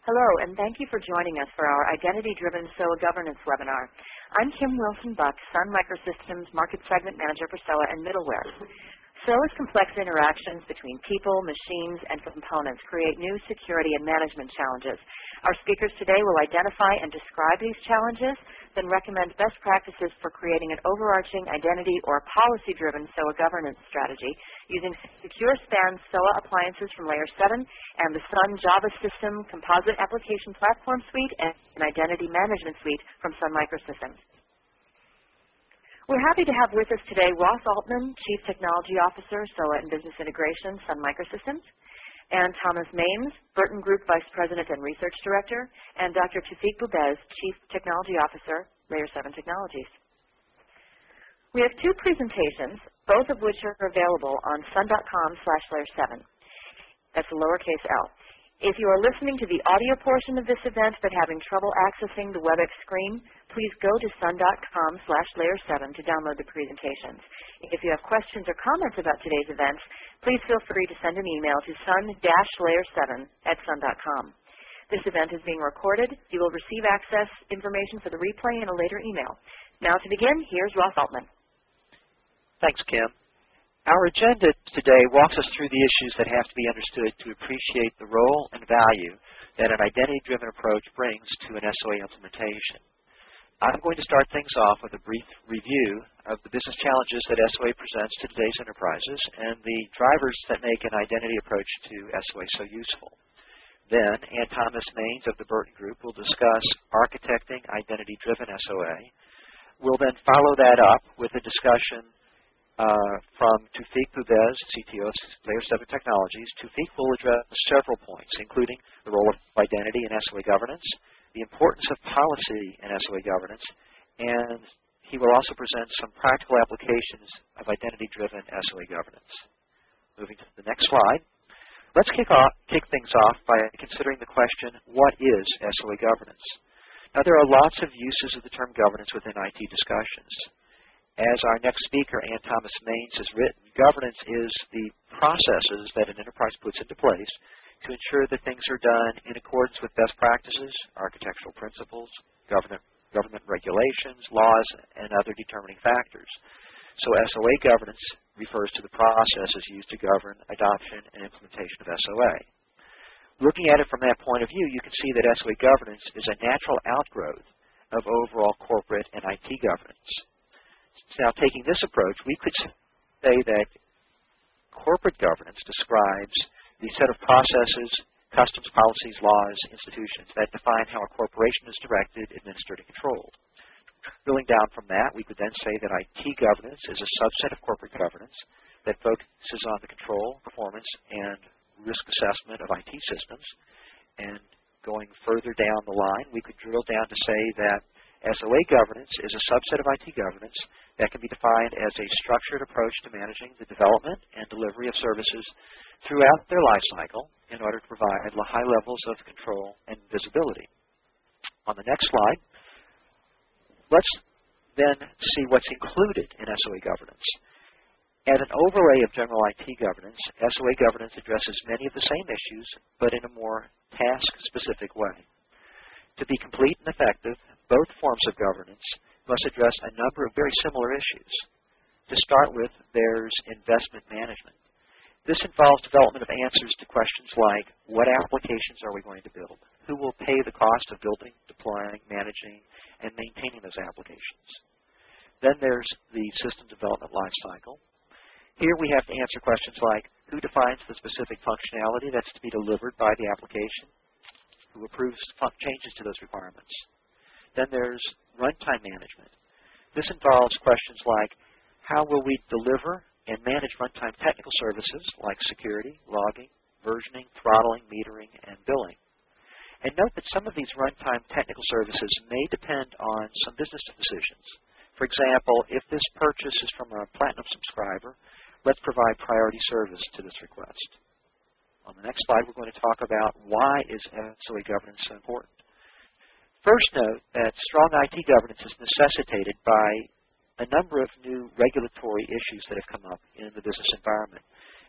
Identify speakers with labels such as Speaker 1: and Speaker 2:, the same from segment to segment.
Speaker 1: Hello, and thank you for joining us for our Identity-Driven SOA Governance webinar. I'm Kim Wilson-Buck, Sun Microsystems Market Segment Manager for SOA and Middleware. SOA's complex interactions between people, machines, and components create new security and management challenges. Our speakers today will identify and describe these challenges, then recommend best practices for creating an overarching identity or policy-driven SOA governance strategy using secure span SOA appliances from Layer 7 and the Sun Java System Composite Application Platform Suite and an Identity Management Suite from Sun Microsystems. We're happy to have with us today Ross Altman, Chief Technology Officer, SOA and Business Integration, Sun Microsystems, and Thomas Maines, Burton Group Vice President and Research Director, and Dr. Tawfiq Boubez, Chief Technology Officer, Layer 7 Technologies. We have two presentations, both of which are available on sun.com/layer7. That's a lowercase l. If you are listening to the audio portion of this event but having trouble accessing the WebEx screen, please go to sun.com/layer7 to download the presentations. If you have questions or comments about today's events, please feel free to send an email to sun-layer7@sun.com. This event is being recorded. You will receive access information for the replay in a later email. Now to begin, here's Ross Altman.
Speaker 2: Thanks, Kim. Our agenda today walks us through the issues that have to be understood to appreciate the role and value that an identity-driven approach brings to an SOA implementation. I'm going to start things off with a brief review of the business challenges that SOA presents to today's enterprises and the drivers that make an identity approach to SOA so useful. Then, Ann Thomas Maines of the Burton Group will discuss architecting identity-driven SOA. We'll then follow that up with a discussion from Tawfiq Boubez, CTO of Layer 7 Technologies. Tawfiq will address several points, including the role of identity in SOA governance, the importance of policy in SOA governance, and he will also present some practical applications of identity-driven SOA governance. Moving to the next slide. Let's kick things off by considering the question, what is SOA governance? Now, there are lots of uses of the term governance within IT discussions. As our next speaker, Ann Thomas Maines, has written, governance is the processes that an enterprise puts into place to ensure that things are done in accordance with best practices, architectural principles, government regulations, laws, and other determining factors. So SOA governance refers to the processes used to govern adoption and implementation of SOA. Looking at it from that point of view, you can see that SOA governance is a natural outgrowth of overall corporate and IT governance. Now, taking this approach, we could say that corporate governance describes the set of processes, customs, policies, laws, institutions that define how a corporation is directed, administered, and controlled. Drilling down from that, we could then say that IT governance is a subset of corporate governance that focuses on the control, performance, and risk assessment of IT systems. And going further down the line, we could drill down to say that SOA governance is a subset of IT governance that can be defined as a structured approach to managing the development and delivery of services throughout their life cycle in order to provide high levels of control and visibility. On the next slide, let's then see what's included in SOA governance. As an overlay of general IT governance, SOA governance addresses many of the same issues, but in a more task-specific way. To be complete and effective, both forms of governance must address a number of very similar issues. To start with, there's investment management. This involves development of answers to questions like, what applications are we going to build? Who will pay the cost of building, deploying, managing, and maintaining those applications? Then there's the system development lifecycle. Here we have to answer questions like, who defines the specific functionality that's to be delivered by the application? Who approves changes to those requirements? Then there's runtime management. This involves questions like, how will we deliver and manage runtime technical services like security, logging, versioning, throttling, metering, and billing? And note that some of these runtime technical services may depend on some business decisions. For example, if this purchase is from a Platinum subscriber, let's provide priority service to this request. On the next slide, we're going to talk about why is SOA governance so important. First, note that strong IT governance is necessitated by a number of new regulatory issues that have come up in the business environment.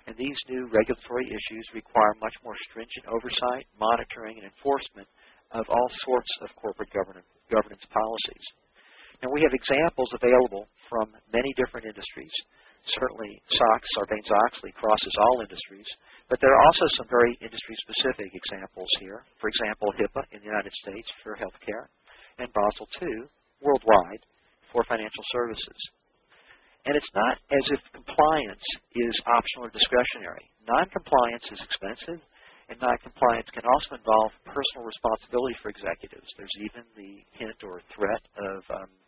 Speaker 2: And these new regulatory issues require much more stringent oversight, monitoring, and enforcement of all sorts of corporate governance policies. Now, we have examples available from many different industries. Certainly, SOX, Sarbanes-Oxley, crosses all industries, but there are also some very industry-specific examples here. For example, HIPAA in the United States for healthcare, and Basel II worldwide for financial services. And it's not as if compliance is optional or discretionary. Non-compliance is expensive, and non-compliance can also involve personal responsibility for executives. There's even the hint or threat of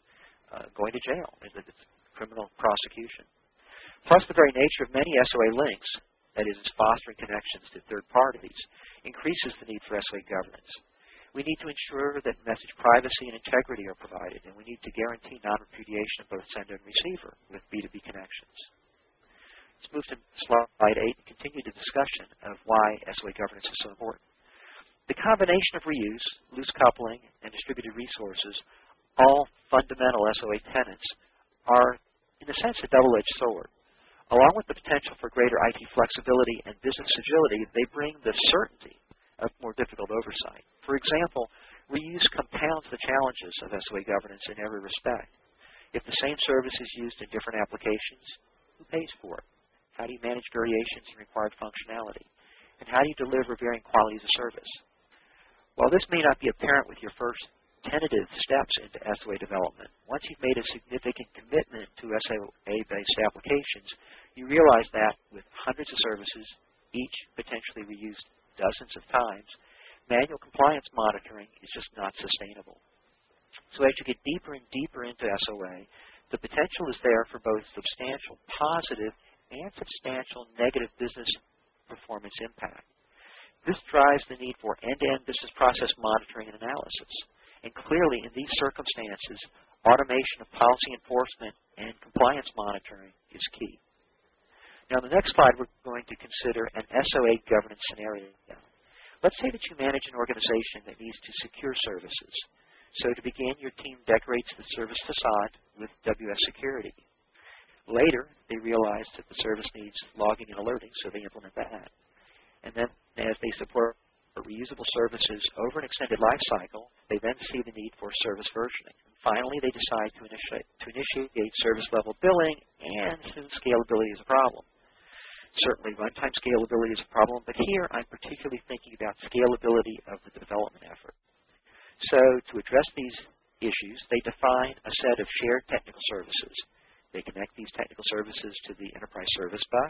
Speaker 2: going to jail. It's criminal prosecution. Plus, the very nature of many SOA links, that is, fostering connections to third parties, increases the need for SOA governance. We need to ensure that message privacy and integrity are provided, and we need to guarantee non-repudiation of both sender and receiver with B2B connections. Let's move to slide 8 and continue the discussion of why SOA governance is so important. The combination of reuse, loose coupling, and distributed resources, all fundamental SOA tenets, are, in a sense, a double-edged sword. Along with the potential for greater IT flexibility and business agility, they bring the certainty of more difficult oversight. For example, reuse compounds the challenges of SOA governance in every respect. If the same service is used in different applications, who pays for it? How do you manage variations in required functionality? And how do you deliver varying qualities of service? While this may not be apparent with your first tentative steps into SOA development, once you've made a significant commitment to SOA-based applications, you realize that with hundreds of services, each potentially reused dozens of times, manual compliance monitoring is just not sustainable. So as you get deeper and deeper into SOA, the potential is there for both substantial positive and substantial negative business performance impact. This drives the need for end-to-end business process monitoring and analysis. And clearly, in these circumstances, automation of policy enforcement and compliance monitoring is key. Now, in the next slide, we're going to consider an SOA governance scenario. Let's say that you manage an organization that needs to secure services. So to begin, your team decorates the service facade with WS Security. Later, they realize that the service needs logging and alerting, so they implement that. And then, as they support reusable services over an extended life cycle, they then see the need for service versioning. And finally, they decide to initiate service-level billing, and soon scalability is a problem. Certainly, runtime scalability is a problem, but here I'm particularly thinking about scalability of the development effort. So to address these issues, they define a set of shared technical services. They connect these technical services to the enterprise service bus,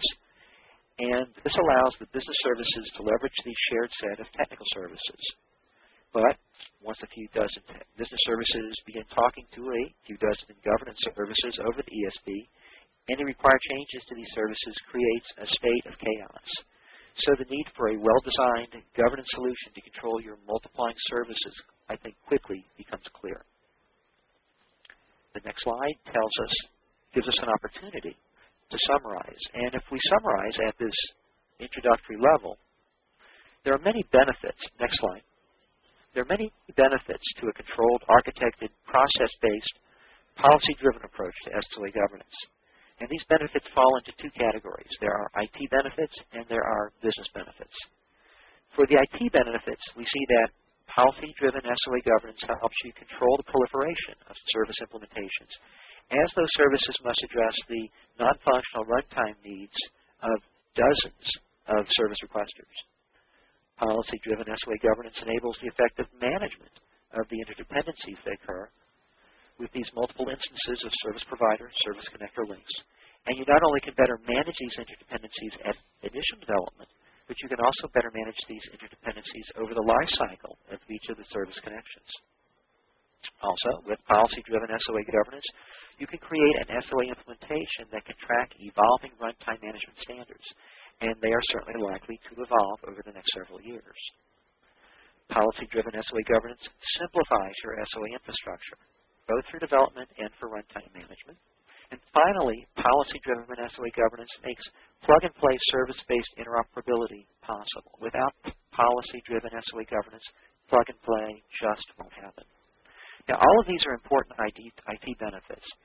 Speaker 2: and this allows the business services to leverage the shared set of technical services. But once a few dozen business services begin talking to a few dozen governance services over the ESB, any required changes to these services creates a state of chaos. So the need for a well-designed governance solution to control your multiplying services, I think, quickly becomes clear. The next slide gives us an opportunity to summarize. And if we summarize at this introductory level, there are many benefits. Next slide. There are many benefits to a controlled, architected, process-based, policy-driven approach to SOA governance. And these benefits fall into two categories. There are IT benefits and there are business benefits. For the IT benefits, we see that policy-driven SOA governance helps you control the proliferation of service implementations, as those services must address the non-functional runtime needs of dozens of service requesters. Policy-driven SOA governance enables the effective management of the interdependencies that occur with these multiple instances of service provider, service connector links. And you not only can better manage these interdependencies at initial development, but you can also better manage these interdependencies over the life cycle of each of the service connections. Also, with policy-driven SOA governance, you can create an SOA implementation that can track evolving runtime management standards, and they are certainly likely to evolve over the next several years. Policy-driven SOA governance simplifies your SOA infrastructure, both for development and for runtime management. And finally, policy-driven SOA governance makes plug-and-play service-based interoperability possible. Without policy-driven SOA governance, plug-and-play just won't happen. Now, all of these are important IT benefits,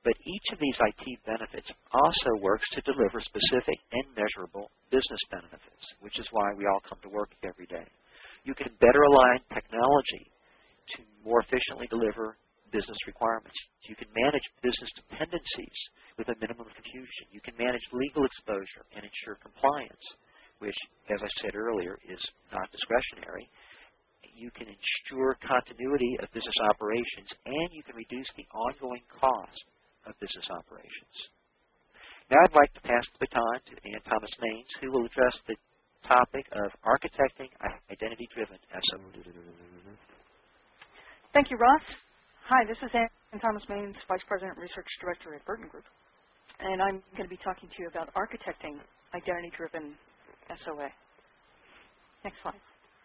Speaker 2: But each of these IT benefits also works to deliver specific and measurable business benefits, which is why we all come to work every day. You can better align technology to more efficiently deliver business requirements. You can manage business dependencies with a minimum of confusion. You can manage legal exposure and ensure compliance, which, as I said earlier, is not discretionary. You can ensure continuity of business operations, and you can reduce the ongoing cost of business operations. Now I'd like to pass the baton to Ann Thomas Mains, who will address the topic of architecting identity-driven SOE.
Speaker 3: Thank you, Ross. Hi, this is Ann Thomas Mains, Vice President and Research Director at Burton Group, and I'm going to be talking to you about architecting identity-driven SOA. Next slide.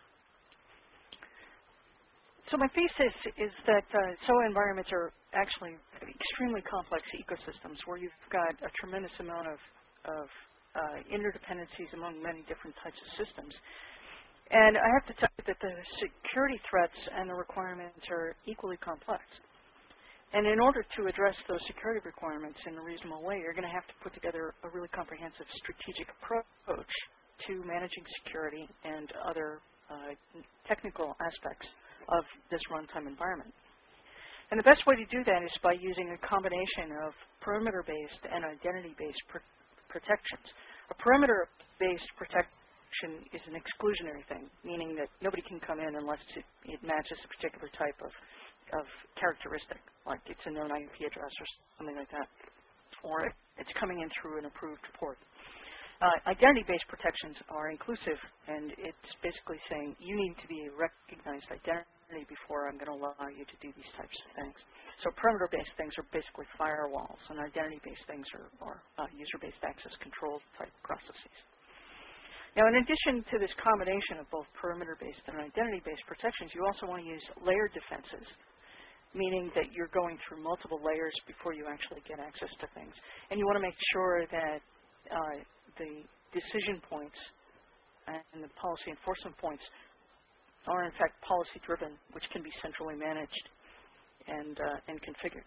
Speaker 3: So my thesis is that SOA environments are actually extremely complex ecosystems where you've got a tremendous amount of interdependencies among many different types of systems. And I have to tell you that the security threats and the requirements are equally complex. And in order to address those security requirements in a reasonable way, you're going to have to put together a really comprehensive strategic approach to managing security and other technical aspects of this runtime environment. And the best way to do that is by using a combination of perimeter-based and identity-based protections. A perimeter-based protection is an exclusionary thing, meaning that nobody can come in unless it matches a particular type of characteristic, like it's a known IP address or something like that, or it's coming in through an approved port. Identity-based protections are inclusive, and it's basically saying you need to be a recognized identity before I'm going to allow you to do these types of things. So perimeter-based things are basically firewalls, and identity-based things are user-based access control type processes. Now, in addition to this combination of both perimeter-based and identity-based protections, you also want to use layered defenses, meaning that you're going through multiple layers before you actually get access to things. And you want to make sure that the decision points and the policy enforcement points are in fact policy-driven, which can be centrally managed and configured.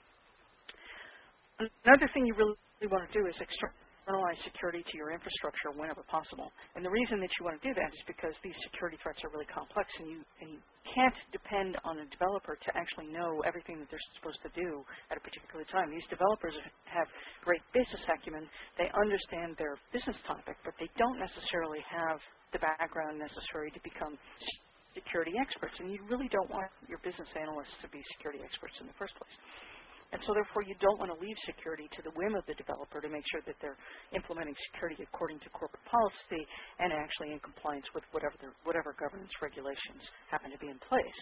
Speaker 3: Another thing you really want to do is externalize security to your infrastructure whenever possible. And the reason that you want to do that is because these security threats are really complex, and you can't depend on a developer to actually know everything that they're supposed to do at a particular time. These developers have great business acumen. They understand their business topic, but they don't necessarily have the background necessary to become security experts. And you really don't want your business analysts to be security experts in the first place. And so therefore you don't want to leave security to the whim of the developer to make sure that they're implementing security according to corporate policy and actually in compliance with whatever governance regulations happen to be in place.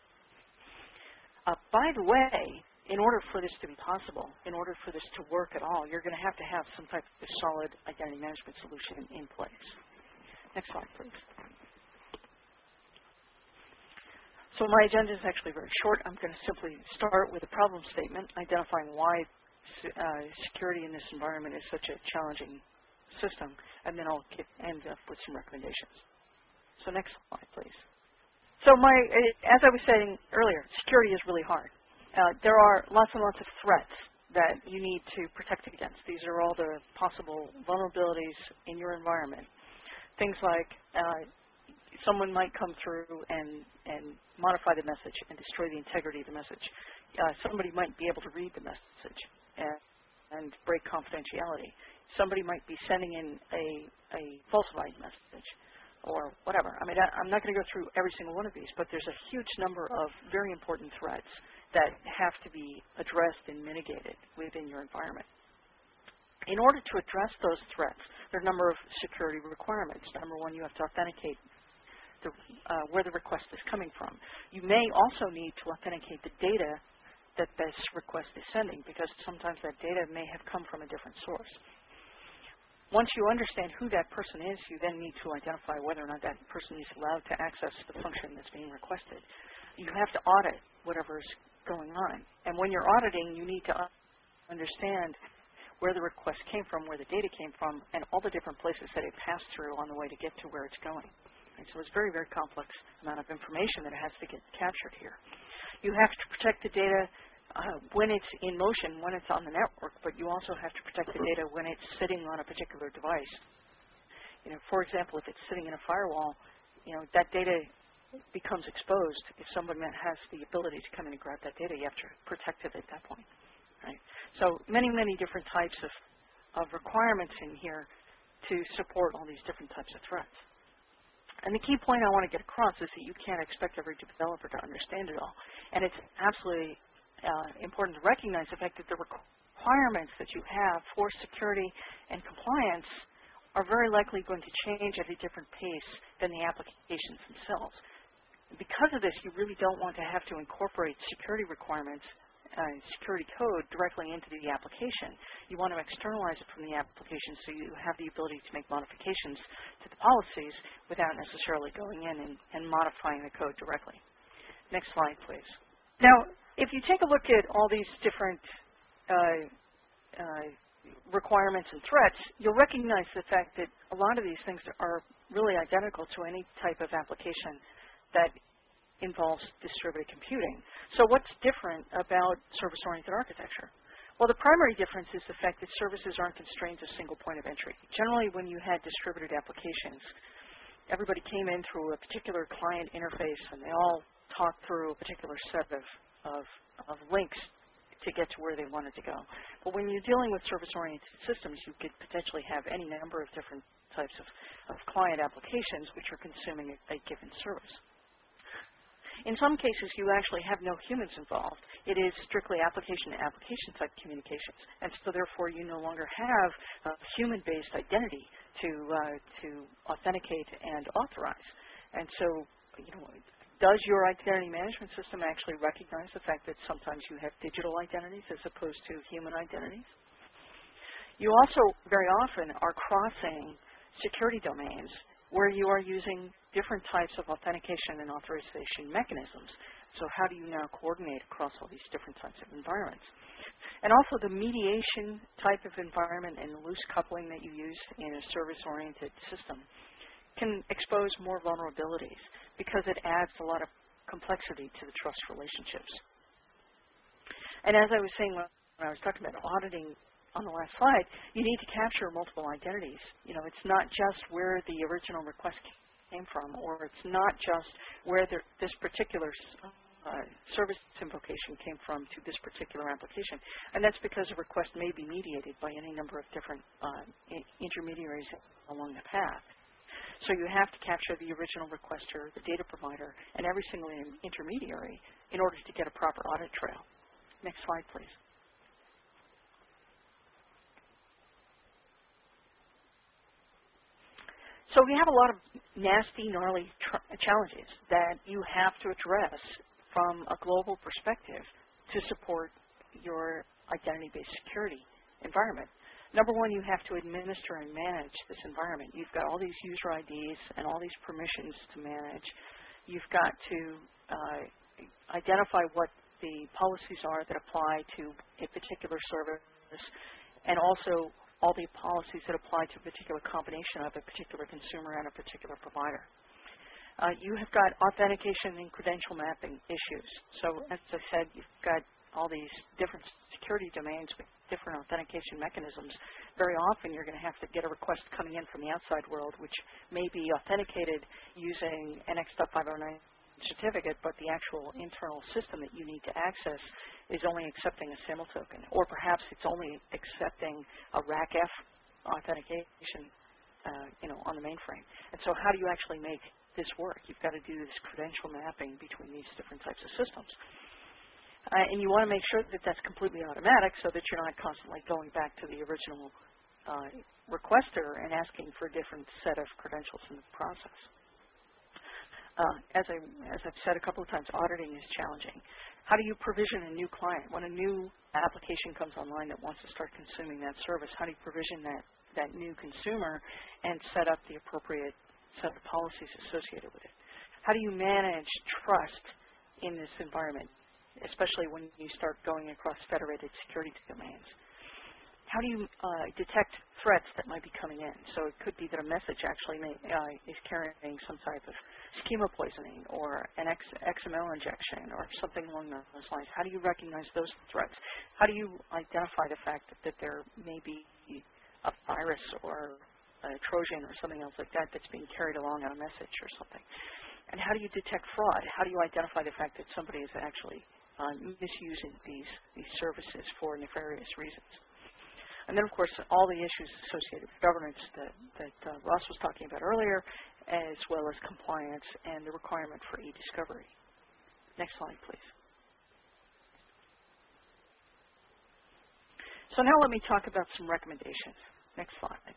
Speaker 3: By the way, in order for this to be possible, in order for this to work at all, you're going to have some type of solid identity management solution in place. Next slide, please. So my agenda is actually very short. I'm going to simply start with a problem statement, identifying why security in this environment is such a challenging system, and then I'll end up with some recommendations. So next slide, please. So as I was saying earlier, security is really hard. There are lots and lots of threats that you need to protect against. These are all the possible vulnerabilities in your environment. Things like someone might come through and modify the message and destroy the integrity of the message. Somebody might be able to read the message and break confidentiality. Somebody might be sending in a falsified message or whatever. I mean, I'm not going to go through every single one of these, but there's a huge number of very important threats that have to be addressed and mitigated within your environment. In order to address those threats, there are a number of security requirements. Number one, you have to authenticate where the request is coming from. You may also need to authenticate the data that this request is sending, because sometimes that data may have come from a different source. Once you understand who that person is, you then need to identify whether or not that person is allowed to access the function that's being requested. You have to audit whatever is going on. And when you're auditing, you need to understand where the request came from, where the data came from, and all the different places that it passed through on the way to get to where it's going. And so it's a very, very complex amount of information that has to get captured here. You have to protect the data when it's in motion, when it's on the network, but you also have to protect the data when it's sitting on a particular device. For example, if it's sitting in a firewall, that data becomes exposed. If someone has the ability to come in and grab that data, you have to protect it at that point. Right? So many, many different types of requirements in here to support all these different types of threats. And the key point I want to get across is that you can't expect every developer to understand it all. And it's absolutely important to recognize the fact that the requirements that you have for security and compliance are very likely going to change at a different pace than the applications themselves. Because of this, you really don't want to have to incorporate security requirements, security code directly into the application. You want to externalize it from the application so you have the ability to make modifications to the policies without necessarily going in and modifying the code directly. Next slide, please. Now, if you take a look at all these different requirements and threats, you'll recognize the fact that a lot of these things are really identical to any type of application that involves distributed computing. So what's different about service-oriented architecture? Well, the primary difference is the fact that services aren't constrained to a single point of entry. Generally, when you had distributed applications, everybody came in through a particular client interface, and they all talked through a particular set of links to get to where they wanted to go. But when you're dealing with service-oriented systems, you could potentially have any number of different types of client applications which are consuming a given service. In some cases, you actually have no humans involved. It is strictly application-to-application type communications, and so therefore you no longer have a human-based identity to authenticate and authorize. And so, does your identity management system actually recognize the fact that sometimes you have digital identities as opposed to human identities? You also very often are crossing security domains where you are using different types of authentication and authorization mechanisms. So how do you now coordinate across all these different types of environments? And also the mediation type of environment and the loose coupling that you use in a service-oriented system can expose more vulnerabilities because it adds a lot of complexity to the trust relationships. And as I was saying when I was talking about auditing on the last slide, you need to capture multiple identities. It's not just where the original request came from, or it's not just where this particular service invocation came from to this particular application. And that's because a request may be mediated by any number of different intermediaries along the path. So you have to capture the original requester, the data provider, and every single intermediary in order to get a proper audit trail. Next slide, please. So we have a lot of nasty, gnarly challenges that you have to address from a global perspective to support your identity-based security environment. Number one, you have to administer and manage this environment. You've got all these user IDs and all these permissions to manage. You've got to identify what the policies are that apply to a particular service, and also all the policies that apply to a particular combination of a particular consumer and a particular provider. You have got authentication and credential mapping issues. So as I said, you've got all these different security domains with different authentication mechanisms. Very often you're going to have to get a request coming in from the outside world, which may be authenticated using an X.509 certificate, but the actual internal system that you need to access is only accepting a SAML token, or perhaps it's only accepting a RACF authentication on the mainframe. And so how do you actually make this work? You've got to do this credential mapping between these different types of systems. And you want to make sure that that's completely automatic so that you're not constantly going back to the original requester and asking for a different set of credentials in the process. As I've said a couple of times, auditing is challenging. How do you provision a new client? When a new application comes online that wants to start consuming that service, how do you provision that new consumer and set up the appropriate set of policies associated with it? How do you manage trust in this environment, especially when you start going across federated security domains? How do you detect threats that might be coming in? So it could be that a message actually is carrying some type of schema poisoning or an XML injection or something along those lines? How do you recognize those threats? How do you identify the fact that there may be a virus or a Trojan or something else like that that's being carried along on a message or something? And how do you detect fraud? How do you identify the fact that somebody is actually misusing these services for nefarious reasons? And then, of course, all the issues associated with governance that Ross was talking about earlier, as well as compliance and the requirement for e-discovery. Next slide, please. So now let me talk about some recommendations. Next slide.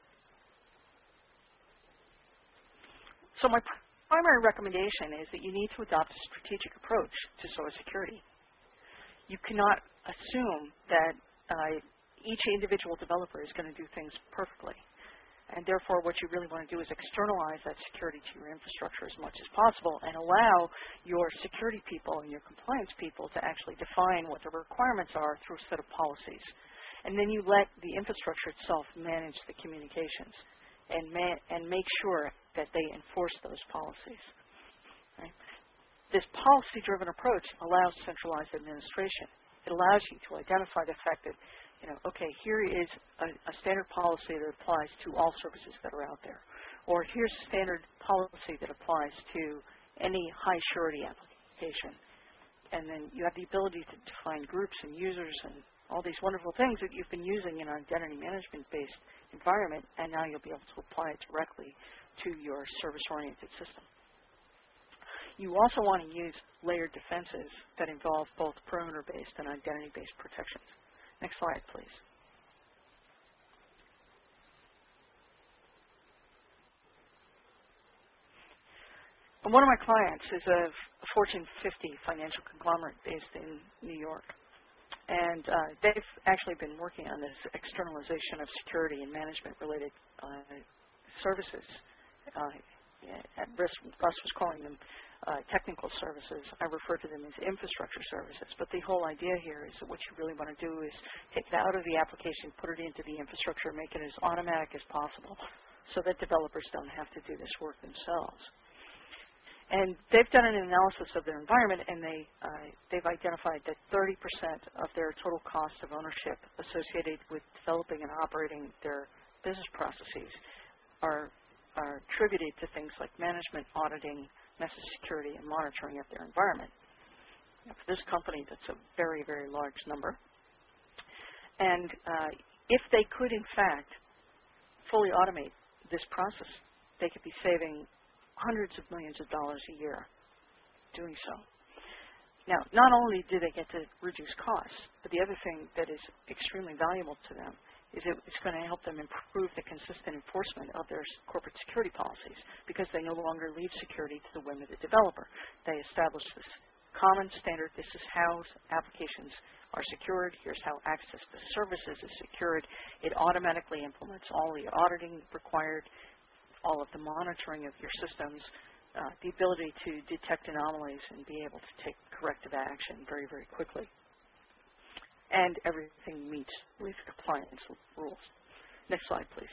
Speaker 3: So my primary recommendation is that you need to adopt a strategic approach to SOA security. You cannot assume that each individual developer is going to do things perfectly. And therefore, what you really want to do is externalize that security to your infrastructure as much as possible and allow your security people and your compliance people to actually define what the requirements are through a set of policies. And then you let the infrastructure itself manage the communications and make sure that they enforce those policies. Right? This policy-driven approach allows centralized administration. It allows you to identify the fact that, okay, here is a standard policy that applies to all services that are out there. Or here's a standard policy that applies to any high surety application. And then you have the ability to define groups and users and all these wonderful things that you've been using in an identity management-based environment, and now you'll be able to apply it directly to your service-oriented system. You also want to use layered defenses that involve both perimeter-based and identity-based protections. Next slide, please. And one of my clients is a Fortune 50 financial conglomerate based in New York. And they've actually been working on this externalization of security and management-related services. At risk, Russ was calling them technical services. I refer to them as infrastructure services. But the whole idea here is that what you really want to do is take it out of the application, put it into the infrastructure, make it as automatic as possible so that developers don't have to do this work themselves. And they've done an analysis of their environment, and they've identified that 30% of their total cost of ownership associated with developing and operating their business processes are attributed to things like management, auditing, message security, and monitoring of their environment. Now, for this company, that's a very, very large number. And if they could, in fact, fully automate this process, they could be saving hundreds of millions of dollars a year doing so. Now, not only do they get to reduce costs, but the other thing that is extremely valuable to them is it's going to help them improve the consistent enforcement of their corporate security policies because they no longer leave security to the whim of the developer. They establish this common standard. This is how applications are secured. Here's how access to services is secured. It automatically implements all the auditing required, all of the monitoring of your systems, the ability to detect anomalies and be able to take corrective action very, very quickly. And everything meets with compliance rules. Next slide, please.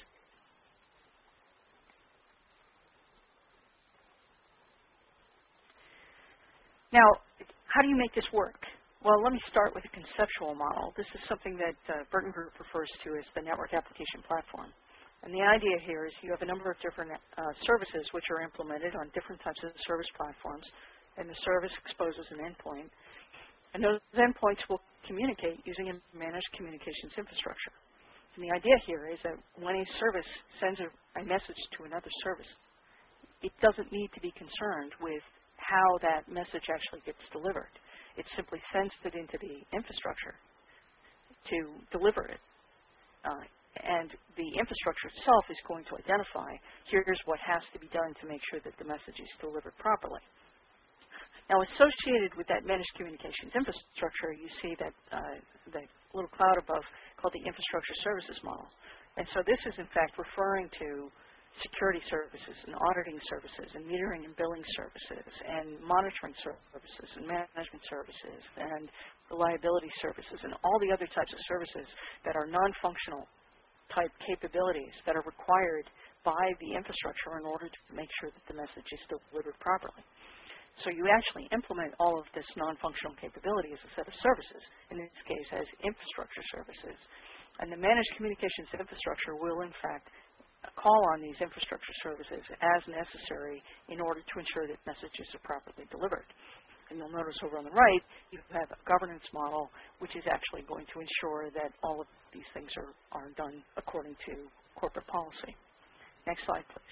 Speaker 3: Now, how do you make this work? Well, let me start with a conceptual model. This is something that Burton Group refers to as the Network Application Platform. And the idea here is you have a number of different services which are implemented on different types of service platforms, and the service exposes an endpoint. And those endpoints will communicate using a managed communications infrastructure. And the idea here is that when a service sends a message to another service, it doesn't need to be concerned with how that message actually gets delivered. It simply sends it into the infrastructure to deliver it. And the infrastructure itself is going to identify, here's what has to be done to make sure that the message is delivered properly. Now, associated with that managed communications infrastructure, you see that the little cloud above called the infrastructure services model. And so this is, in fact, referring to security services and auditing services and metering and billing services and monitoring services and management services and reliability services and all the other types of services that are non-functional type capabilities that are required by the infrastructure in order to make sure that the message is still delivered properly. So you actually implement all of this non-functional capability as a set of services, in this case as infrastructure services. And the managed communications infrastructure will, in fact, call on these infrastructure services as necessary in order to ensure that messages are properly delivered. And you'll notice over on the right, you have a governance model, which is actually going to ensure that all of these things are done according to corporate policy. Next slide, please.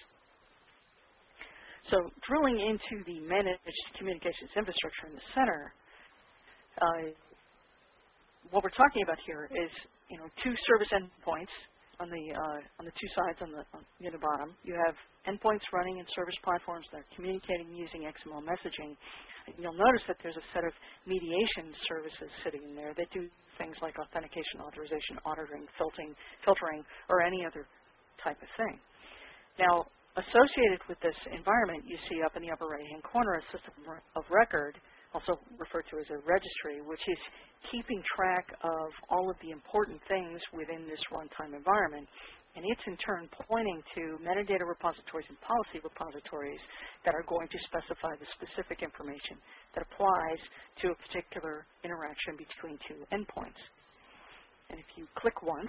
Speaker 3: So drilling into the managed communications infrastructure in the center, what we're talking about here is, two service endpoints on the two sides near the bottom. You have endpoints running in service platforms that are communicating using XML messaging. And you'll notice that there's a set of mediation services sitting in there that do things like authentication, authorization, auditing, filtering, or any other type of thing. Now, associated with this environment, you see up in the upper right-hand corner a system of record, also referred to as a registry, which is keeping track of all of the important things within this runtime environment. And it's in turn pointing to metadata repositories and policy repositories that are going to specify the specific information that applies to a particular interaction between two endpoints. And if you click once,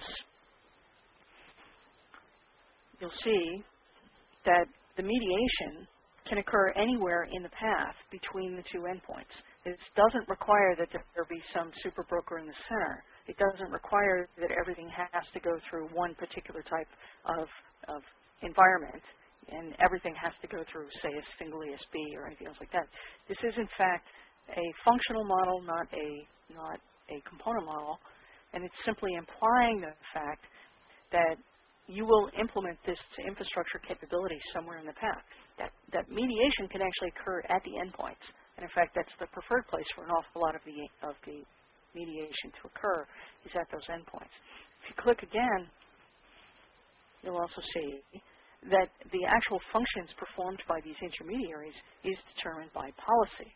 Speaker 3: you'll see that the mediation can occur anywhere in the path between the two endpoints. This doesn't require that there be some super broker in the center. It doesn't require that everything has to go through one particular type of environment and everything has to go through, say, a single ESB or anything else like that. This is, in fact, a functional model, not a component model, and it's simply implying the fact that you will implement this infrastructure capability somewhere in the path. That mediation can actually occur at the endpoints. And in fact, that's the preferred place for an awful lot of the mediation to occur is at those endpoints. If you click again, you'll also see that the actual functions performed by these intermediaries is determined by policy.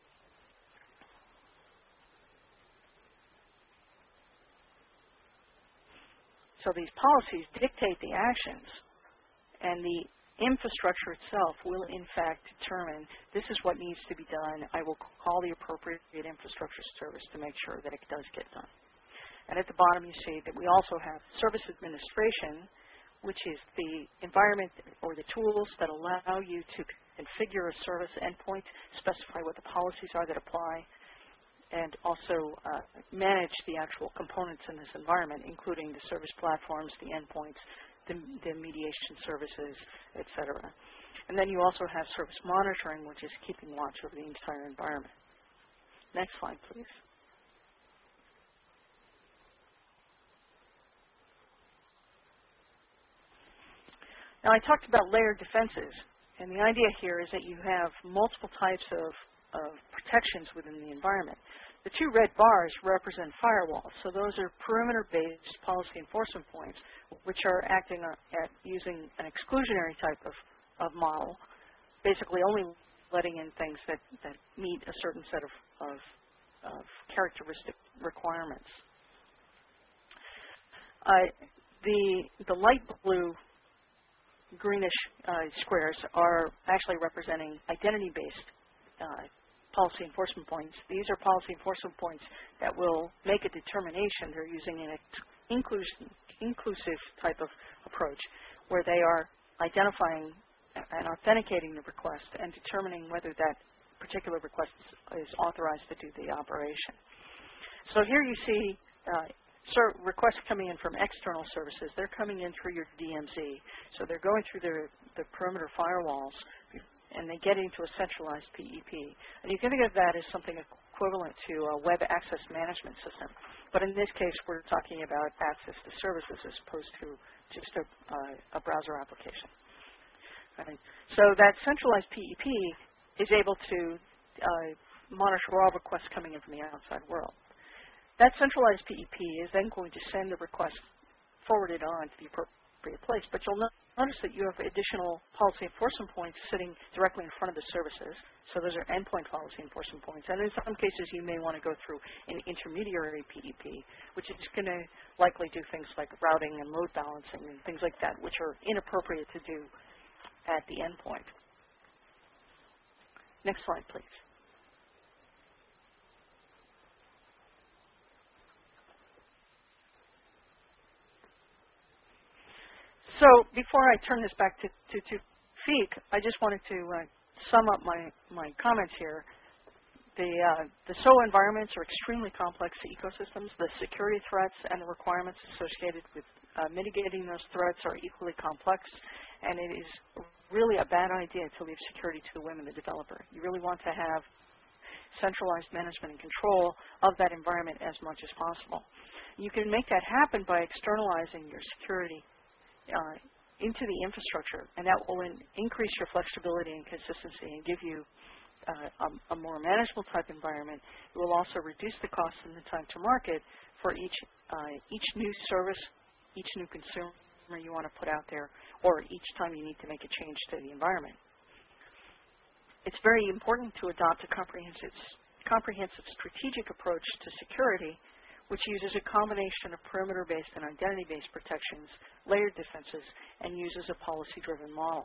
Speaker 3: So these policies dictate the actions, and the infrastructure itself will, in fact, determine this is what needs to be done. I will call the appropriate infrastructure service to make sure that it does get done. And at the bottom, you see that we also have service administration, which is the environment or the tools that allow you to configure a service endpoint, specify what the policies are that apply, and also manage the actual components in this environment, including the service platforms, the endpoints, the mediation services, etc. And then you also have service monitoring, which is keeping watch over the entire environment. Next slide, please. Now, I talked about layered defenses, and the idea here is that you have multiple types of protections within the environment. The two red bars represent firewalls, so those are perimeter-based policy enforcement points, which are acting at using an exclusionary type of model, basically only letting in things that meet a certain set of characteristic requirements. The light blue greenish squares are actually representing identity-based policy enforcement points. These are policy enforcement points that will make a determination. They're using an inclusive type of approach where they are identifying and authenticating the request and determining whether that particular request is authorized to do the operation. So here you see requests coming in from external services. They're coming in through your DMZ. So they're going through the perimeter firewalls, and they get into a centralized PEP. And you can think of that as something equivalent to a web access management system. But in this case, we're talking about access to services as opposed to just a browser application. Right? So that centralized PEP is able to monitor all requests coming in from the outside world. That centralized PEP is then going to send the request forwarded on to the appropriate place. But you'll notice that you have additional policy enforcement points sitting directly in front of the services. So those are endpoint policy enforcement points. And in some cases, you may want to go through an intermediary PEP, which is going to likely do things like routing and load balancing and things like that, which are inappropriate to do at the endpoint. Next slide, please. So before I turn this back to Fiek, I just wanted to sum up my comments here. The SOA environments are extremely complex ecosystems. The security threats and the requirements associated with mitigating those threats are equally complex, and it is really a bad idea to leave security to the whim of the developer. You really want to have centralized management and control of that environment as much as possible. You can make that happen by externalizing your security into the infrastructure, and that will increase your flexibility and consistency and give you a more manageable type environment. It will also reduce the cost and the time to market for each new service, each new consumer you want to put out there, or each time you need to make a change to the environment. It's very important to adopt a comprehensive strategic approach to security, which uses a combination of perimeter-based and identity-based protections, layered defenses, and uses a policy-driven model.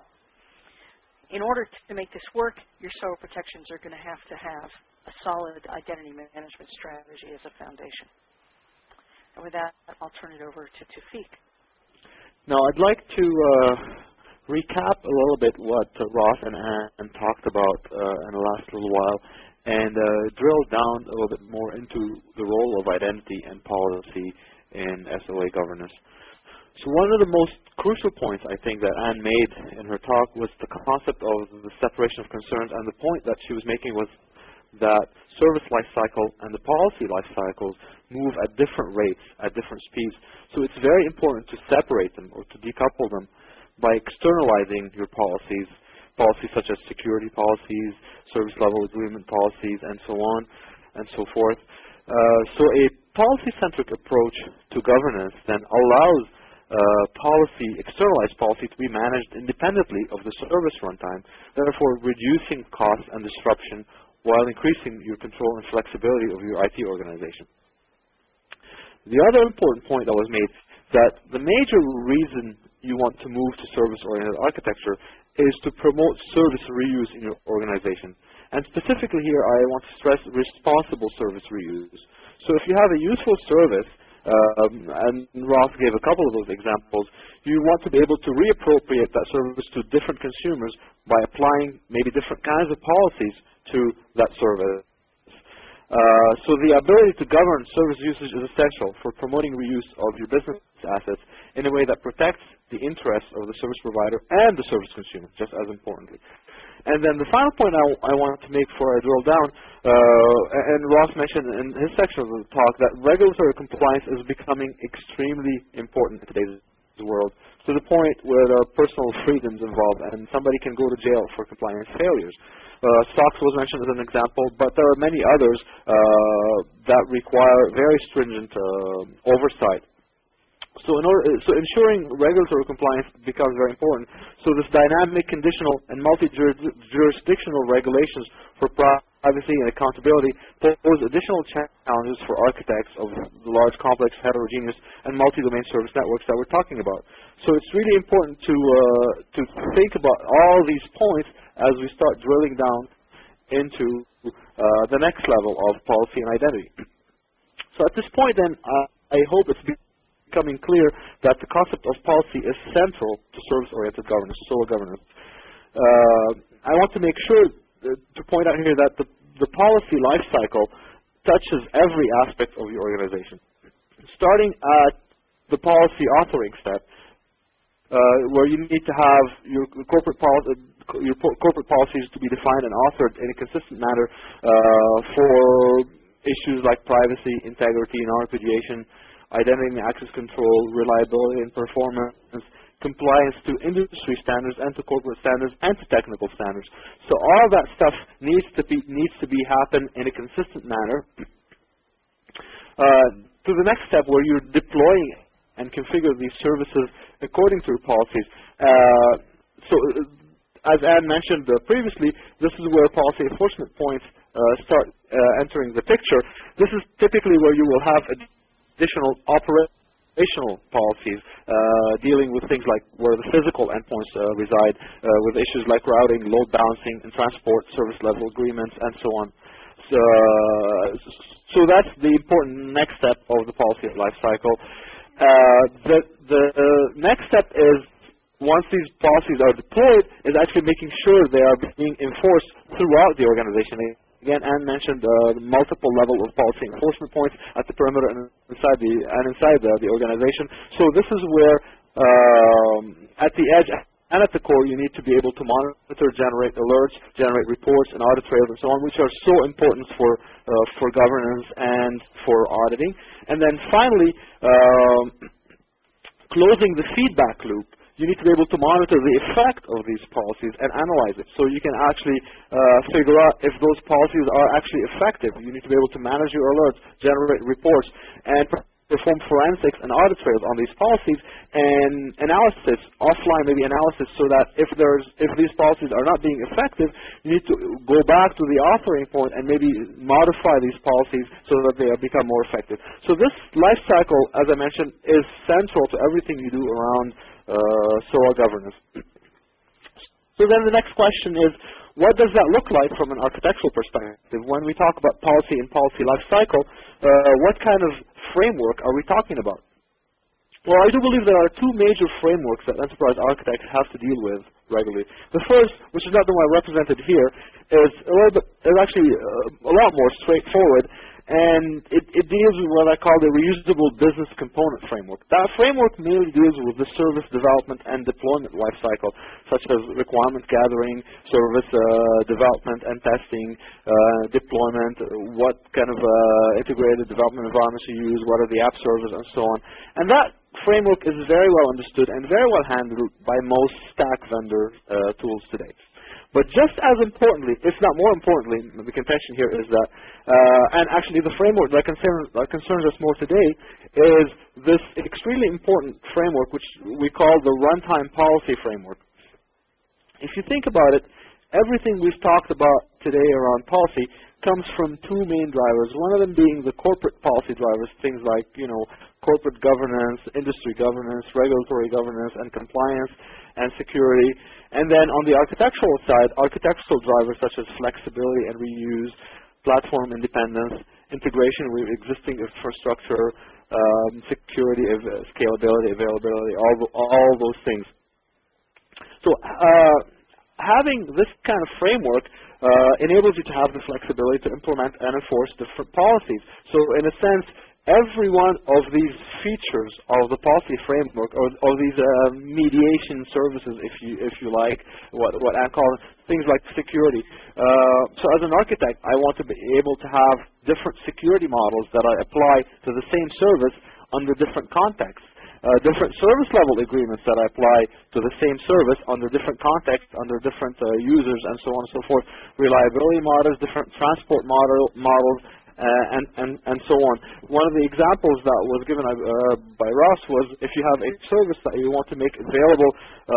Speaker 3: In order to make this work, your SOA protections are going to have a solid identity management strategy as a foundation. And with that, I'll turn it over to Fiek.
Speaker 4: Now, I'd like to recap a little bit what Ross and Anne talked about in the last little while, and drill down a little bit more into the role of identity and policy in SOA governance. So one of the most crucial points I think that Anne made in her talk was the concept of the separation of concerns, and the point that she was making was that service life cycle and the policy life cycles move at different rates, at different speeds. So it's very important to separate them or to decouple them by externalizing your policies such as security policies, service level agreement policies, and so on and so forth. So a policy-centric approach to governance then allows externalized policy to be managed independently of the service runtime, therefore reducing cost and disruption while increasing your control and flexibility of your IT organization. The other important point that was made that the major reason you want to move to service-oriented architecture is to promote service reuse in your organization. And specifically here, I want to stress responsible service reuse. So if you have a useful service, and Ross gave a couple of those examples, you want to be able to reappropriate that service to different consumers by applying maybe different kinds of policies to that service. So the ability to govern service usage is essential for promoting reuse of your business assets in a way that protects the interests of the service provider and the service consumer, just as importantly. And then the final point I wanted to make before I drill down, and Ross mentioned in his section of the talk, that regulatory compliance is becoming extremely important in today's world, to the point where there are personal freedoms involved and somebody can go to jail for compliance failures. SOX was mentioned as an example, but there are many others that require very stringent oversight. So ensuring regulatory compliance becomes very important. So this dynamic, conditional, and multi-jurisdictional regulations for privacy and accountability pose additional challenges for architects of the large, complex, heterogeneous, and multi-domain service networks that we're talking about. So it's really important to think about all these points as we start drilling down into the next level of policy and identity. So at this point, then, I hope it's becoming clear that the concept of policy is central to service-oriented governance, SOA governance. I want to make sure to point out here that the policy life cycle touches every aspect of your organization, starting at the policy authoring step, where you need to have your corporate policies to be defined and authored in a consistent manner for issues like privacy, integrity, non-repudiation, identity and access control, reliability and performance, compliance to industry standards and to corporate standards and to technical standards. So all that stuff needs to be happen in a consistent manner. To the next step, where you're deploying and configure these services according to your policies. So as Anne mentioned previously, this is where policy enforcement points start entering the picture. This is typically where you will have additional operational policies dealing with things like where the physical endpoints reside, with issues like routing, load balancing, and transport service level agreements, and so on. So that's the important next step of the policy life cycle. The next step is, once these policies are deployed, is actually making sure they are being enforced throughout the organization. Again, Anne mentioned multiple level of policy enforcement points at the perimeter and inside the organization. So this is where, at the edge and at the core, you need to be able to monitor, generate alerts, generate reports and audit trails and so on, which are so important for governance and for auditing. And then finally, closing the feedback loop. You need to be able to monitor the effect of these policies and analyze it, so you can actually figure out if those policies are actually effective. You need to be able to manage your alerts, generate reports, and perform forensics and audit trails on these policies, and analysis, offline maybe analysis, so that if these policies are not being effective, you need to go back to the authoring point and maybe modify these policies so that they become more effective. So this life cycle, as I mentioned, is central to everything you do around SOA governance. So then the next question is, what does that look like from an architectural perspective? When we talk about policy and policy life cycle, what kind of framework are we talking about? Well, I do believe there are two major frameworks that enterprise architects have to deal with regularly. The first, which is not the one represented here, is actually a lot more straightforward, and it deals with what I call the reusable business component framework. That framework mainly deals with the service development and deployment lifecycle, such as requirement gathering, service development and testing, deployment, what kind of integrated development environments you use, what are the app servers, and so on. And that framework is very well understood and very well handled by most stack vendor tools today. But just as importantly, if not more importantly, the contention here is that, and actually the framework that concerns us more today is this extremely important framework which we call the runtime policy framework. If you think about it, everything we've talked about today around policy comes from two main drivers, one of them being the corporate policy drivers, things like, corporate governance, industry governance, regulatory governance, and compliance, and security. And then on the architectural side, architectural drivers such as flexibility and reuse, platform independence, integration with existing infrastructure, security, scalability, availability, all those things. So having this kind of framework enables you to have the flexibility to implement and enforce different policies. So in a sense, every one of these features of the policy framework, or these mediation services, if you like, what I call things like security. So as an architect, I want to be able to have different security models that I apply to the same service under different contexts. Different service level agreements that I apply to the same service under different contexts, under different users, and so on and so forth. Reliability models, different transport models, and so on. One of the examples that was given by Ross was if you have a service that you want to make available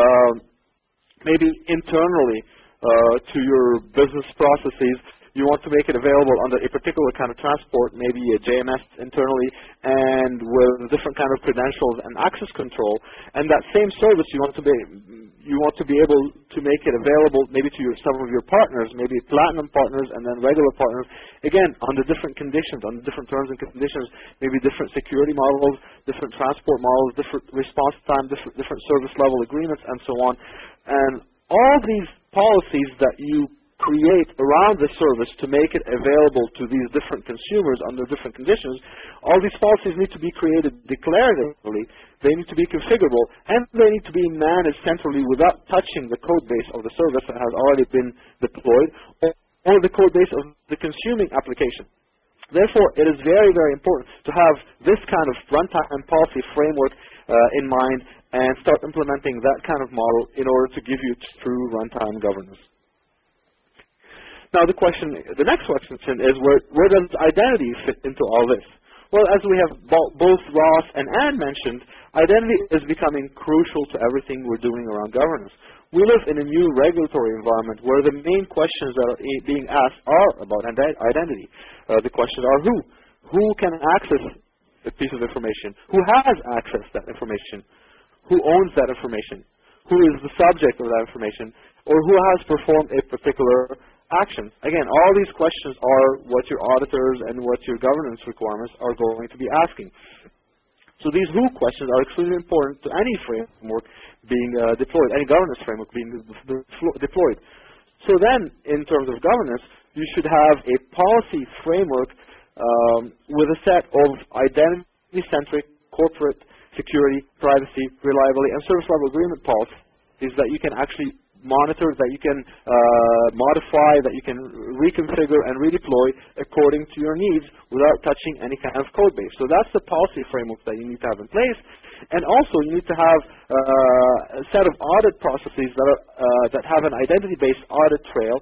Speaker 4: maybe internally to your business processes, you want to make it available under a particular kind of transport, maybe a JMS internally, and with different kind of credentials and access control. And that same service you want to be able to make it available maybe to some of your partners, maybe platinum partners and then regular partners, again, under different conditions, under different terms and conditions, maybe different security models, different transport models, different response time, different service level agreements, and so on. And all these policies that you create around the service to make it available to these different consumers under different conditions, all these policies need to be created declaratively, they need to be configurable, and they need to be managed centrally without touching the code base of the service that has already been deployed, or the code base of the consuming application. Therefore, it is very, very important to have this kind of runtime policy framework in mind and start implementing that kind of model in order to give you true runtime governance. Now the next question is, where does identity fit into all this? Well, as we have both Ross and Anne mentioned, identity is becoming crucial to everything we're doing around governance. We live in a new regulatory environment where the main questions that are being asked are about identity. The questions are who? Who can access a piece of information? Who has access to that information? Who owns that information? Who is the subject of that information? Or who has performed a particular action? Again, all these questions are what your auditors and what your governance requirements are going to be asking. So these who questions are extremely important to any framework being deployed, any governance framework being deployed. So then, in terms of governance, you should have a policy framework with a set of identity-centric corporate security, privacy, reliability, and service level agreement policies that you can actually monitor, that you can modify, that you can reconfigure and redeploy according to your needs without touching any kind of code base. So that's the policy framework that you need to have in place. And also you need to have a set of audit processes that are that have an identity-based audit trail.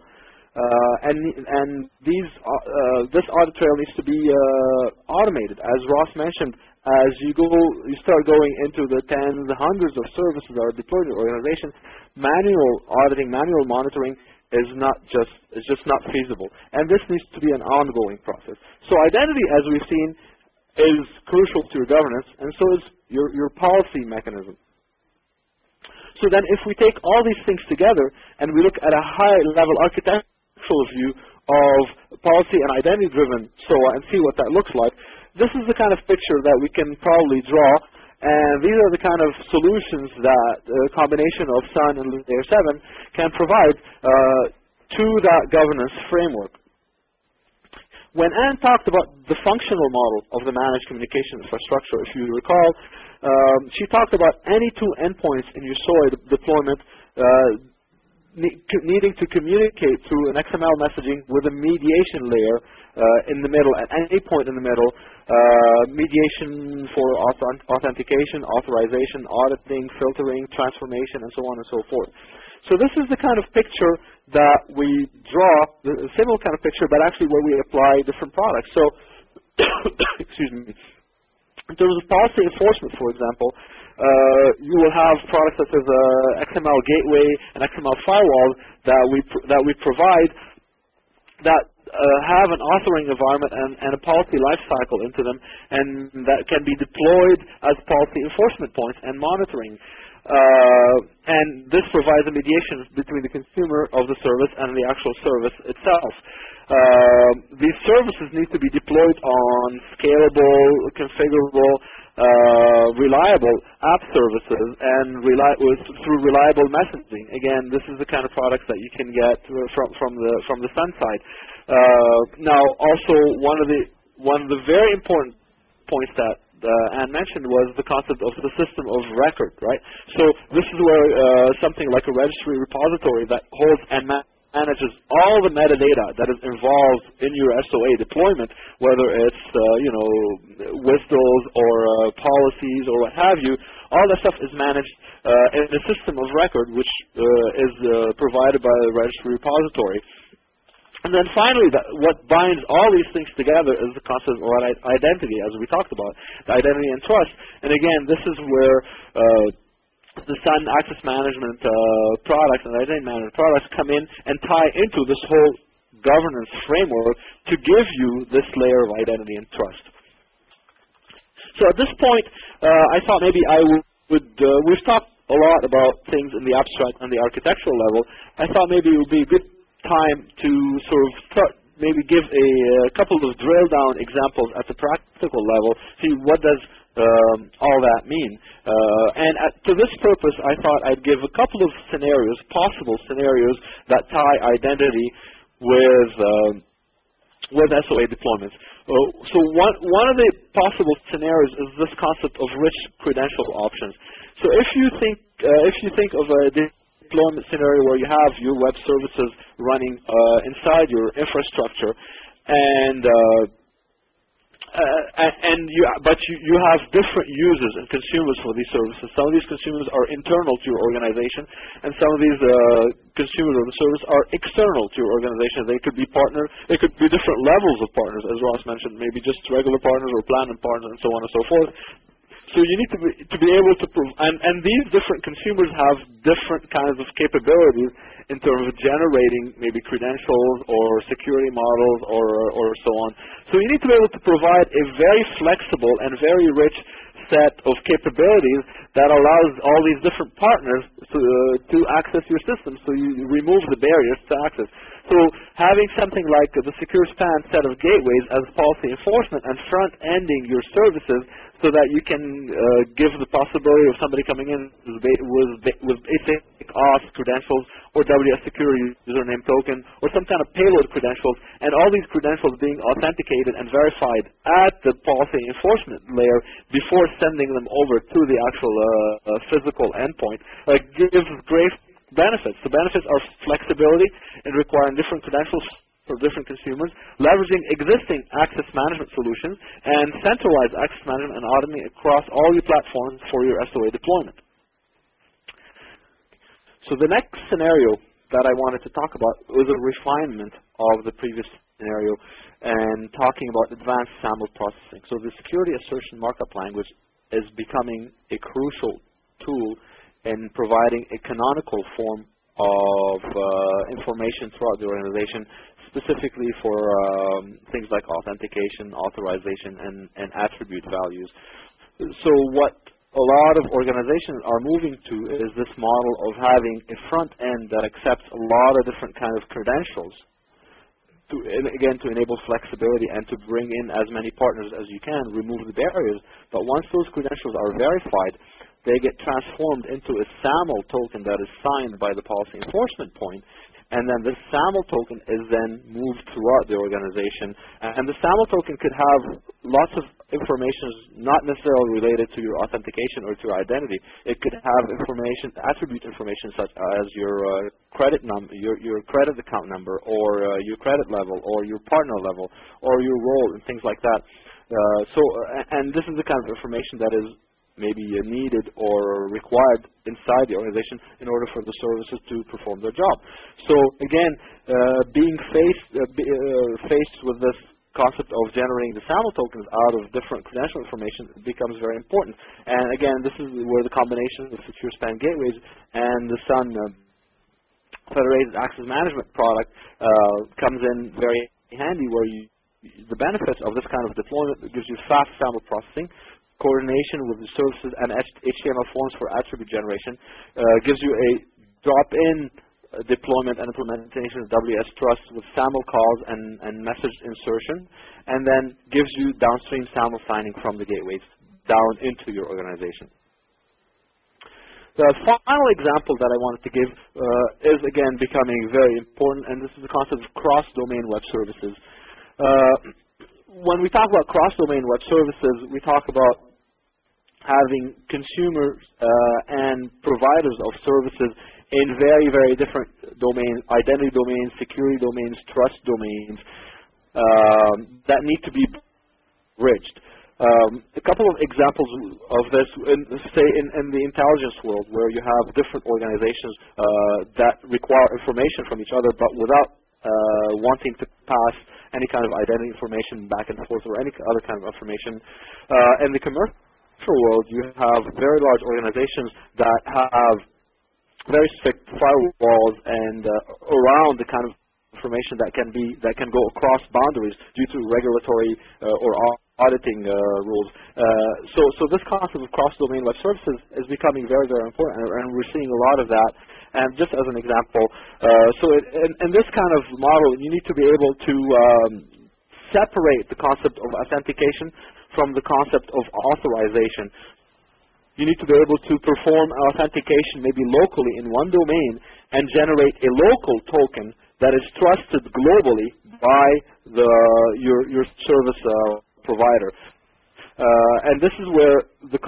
Speaker 4: And this audit trail needs to be automated. As Ross mentioned, as you start going into the tens, the hundreds of services that are deployed in your organization, manual auditing, manual monitoring is just not feasible. And this needs to be an ongoing process. So identity, as we've seen, is crucial to your governance, and so is your policy mechanism. So then if we take all these things together and we look at a high-level architectural view of policy and identity-driven SOA and see what that looks like, this is the kind of picture that we can probably draw, and these are the kind of solutions that a combination of Sun and Layer 7 can provide to that governance framework. When Anne talked about the functional model of the managed communication infrastructure, if you recall, she talked about any two endpoints in your SOA deployment needing to communicate through an XML messaging with a mediation layer in the middle, at any point in the middle, mediation for authentication, authorization, auditing, filtering, transformation, and so on and so forth. So this is the kind of picture that we draw, a similar kind of picture, but actually where we apply different products. So, excuse me. In terms of policy enforcement, for example, you will have products such as XML gateway and XML firewall that we provide that have an authoring environment and a policy lifecycle into them, and that can be deployed as policy enforcement points and monitoring. And this provides a mediation between the consumer of the service and the actual service itself. These services need to be deployed on scalable, configurable, reliable app services and through reliable messaging. Again, this is the kind of products that you can get from the Sun side. Now, also one of the very important points that Anne mentioned was the concept of the system of record, right? So this is where something like a registry repository that holds and manages all the metadata that is involved in your SOA deployment, whether it's WSDLs or policies or what have you, all that stuff is managed in a system of record which is provided by the registry repository. And then finally, what binds all these things together is the concept of identity, as we talked about, the identity and trust. And again, this is where the Sun access management products and identity management products come in and tie into this whole governance framework to give you this layer of identity and trust. So at this point, I thought maybe I would, we've talked a lot about things in the abstract and the architectural level. I thought maybe it would be a good time to sort of maybe give a couple of drill down examples at the practical level, see what does all that mean. And to this purpose, I thought I'd give a couple of scenarios, possible scenarios that tie identity with SOA deployments. So one of the possible scenarios is this concept of rich credential options. So if you think of a deployment scenario where you have your web services running inside your infrastructure, but you have different users and consumers for these services. Some of these consumers are internal to your organization, and some of these consumers of the service are external to your organization. They could be partners. They could be different levels of partners, as Ross mentioned, maybe just regular partners or platinum partners, and so on and so forth. So So you need to be able to prove, and these different consumers have different kinds of capabilities in terms of generating maybe credentials or security models or so on. So you need to be able to provide a very flexible and very rich set of capabilities that allows all these different partners to access your system. So you remove the barriers to access. So having something like the Secure Span set of gateways as policy enforcement and front-ending your services so that you can give the possibility of somebody coming in with basic auth credentials or WS security username token or some kind of payload credentials, and all these credentials being authenticated and verified at the policy enforcement layer before sending them over to the actual physical endpoint, gives great benefits. The benefits are flexibility in requiring different credentials for different consumers, leveraging existing access management solutions, and centralized access management and automating across all your platforms for your SOA deployment. So the next scenario that I wanted to talk about was a refinement of the previous scenario and talking about advanced SAML processing. So the security assertion markup language is becoming a crucial tool in providing a canonical form of information throughout the organization, specifically for things like authentication, authorization, and attribute values. So what a lot of organizations are moving to is this model of having a front end that accepts a lot of different kinds of credentials, to enable flexibility and to bring in as many partners as you can, remove the barriers. But once those credentials are verified, they get transformed into a SAML token that is signed by the policy enforcement point, and then this SAML token is then moved throughout the organization. And the SAML token could have lots of information not necessarily related to your authentication or to your identity. It could have information, attribute information such as your credit number, your credit account number, or your credit level, or your partner level, or your role, and things like that. And this is the kind of information that is maybe needed or required inside the organization in order for the services to perform their job. So again, being faced with this concept of generating the SAML tokens out of different credential information becomes very important. And again, this is where the combination of Secure Span gateways and the Sun Federated Access Management product comes in very handy, where the benefits of this kind of deployment gives you fast SAML processing, coordination with the services and HTML forms for attribute generation, gives you a drop-in deployment and implementation of WS Trust with SAML calls and message insertion, and then gives you downstream SAML signing from the gateways down into your organization. The final example that I wanted to give is, again, becoming very important, and this is the concept of cross-domain web services. When we talk about cross-domain web services, we talk about having consumers and providers of services in very, very different domains, identity domains, security domains, trust domains, that need to be bridged. A couple of examples of this, say in the intelligence world, where you have different organizations that require information from each other, but without wanting to pass any kind of identity information back and forth or any other kind of information. In the commercial world, you have very large organizations that have very strict firewalls and around the kind of information that can go across boundaries due to regulatory or auditing rules. So this concept of cross-domain web services is becoming very, very important, and we're seeing a lot of that. And just as an example, in this kind of model, you need to be able to separate the concept of authentication from the concept of authorization. You need to be able to perform authentication maybe locally in one domain and generate a local token that is trusted globally by your service provider. And this is where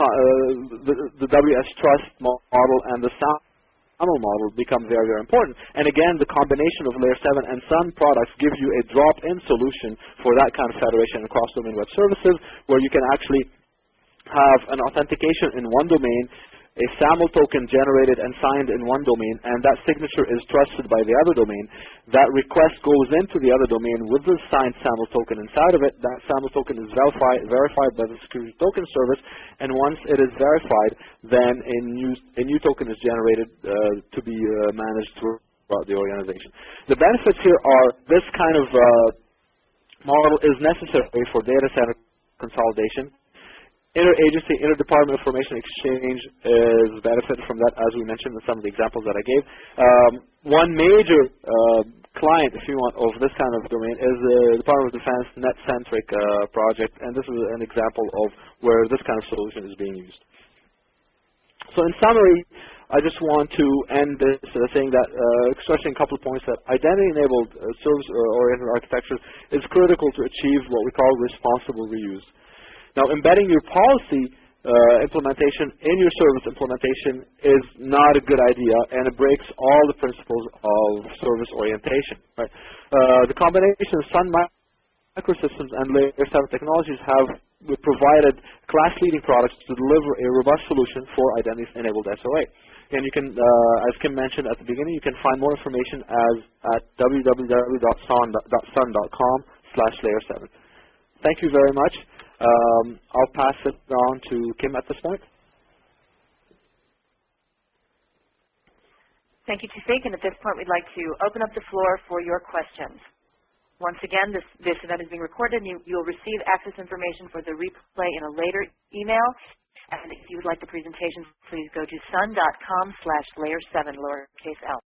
Speaker 4: the WS Trust model and the SAML model become very, very important. And again, the combination of Layer 7 and Sun products gives you a drop-in solution for that kind of federation and cross-domain web services, where you can actually have an authentication in one domain a SAML token generated and signed in one domain, and that signature is trusted by the other domain, that request goes into the other domain with the signed SAML token inside of it. That SAML token is verified by the security token service, and once it is verified, then a new token is generated to be managed throughout the organization. The benefits here are this kind of model is necessary for data center consolidation. Interagency, interdepartment information exchange is benefited from that, as we mentioned in some of the examples that I gave. One major client, if you want, of this kind of domain is the Department of Defense NetCentric project, and this is an example of where this kind of solution is being used. So in summary, I just want to end this saying that, expressing a couple of points, that identity-enabled service-oriented architecture is critical to achieve what we call responsible reuse. Now, embedding your policy implementation in your service implementation is not a good idea, and it breaks all the principles of service orientation. Right? The combination of Sun Microsystems and Layer 7 technologies have provided class-leading products to deliver a robust solution for identity-enabled SOA. And you can, as Kim mentioned at the beginning, you can find more information at www.sun.com/layer7. Thank you very much. I'll pass it on to Kim at this point.
Speaker 1: Thank you, Tawfiq. And at this point, we'd like to open up the floor for your questions. Once again, this event is being recorded, and you'll receive access information for the replay in a later email. And if you would like the presentation, please go to sun.com/layer7, lowercase l.